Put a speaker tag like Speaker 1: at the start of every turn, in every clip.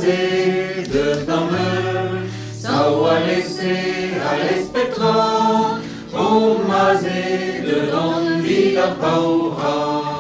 Speaker 1: maze de stamme, sau alese alespectra, o maze de don vida paura.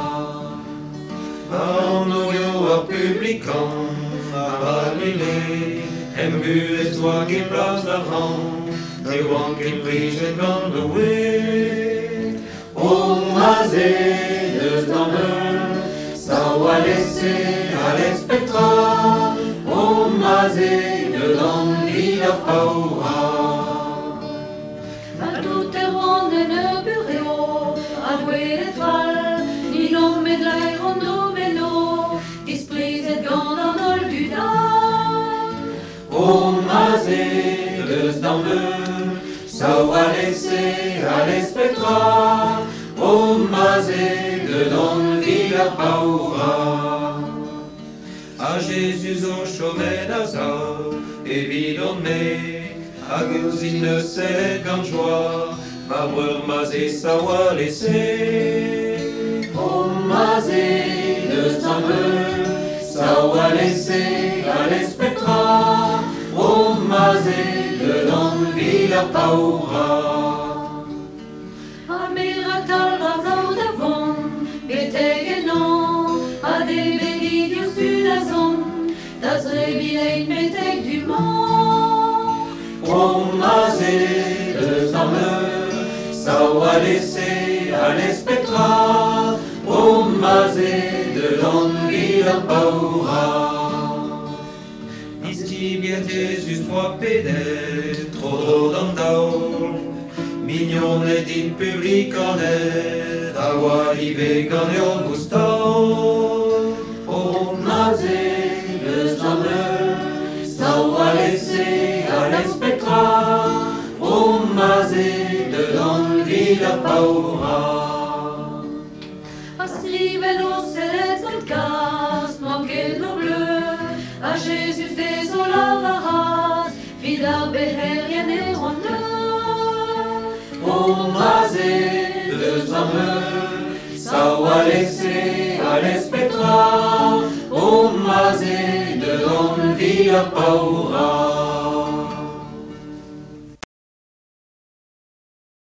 Speaker 1: Arnoio a publican, a Galilée, embu et toi qui place d'avant, et one qui prise et dans le way. O maze de stamme, sau alese alespectra, o maze de don vida paura.
Speaker 2: Ma tutte ronde nel bureau, a due l'étoile, ni nome dell'aeron domeno, disprise gandano il budal.
Speaker 1: O maze de stamme, sau alese alespectra, o maze de don vida paura. A Jésus au chemin d'Azar, évidemment, a Gusine c'est grande joie, va voir maze sau alese. O maze de stamme, sau alese alespectra, o maze de don vida paura.
Speaker 2: Admiratal razão d'avant, betegenon, a des bédidius du lazon, das rebilein beteg du mont.
Speaker 1: O maze de stamme, sau alese alespectra, o maze de don vida paura. Isti bien Jésus moi pédé, trop d'andau, mignon et din public en aide, a walive gagnon gustau. O maze de stamme, sau alese alespectra, o maze de don vida paura.
Speaker 2: Ascriveno céleste casse, manqué de bleu, à Jésus désola la race, fidar beherien et rondeur.
Speaker 1: O maze de stamme, sau alese alespectra, o maze de don vida paura.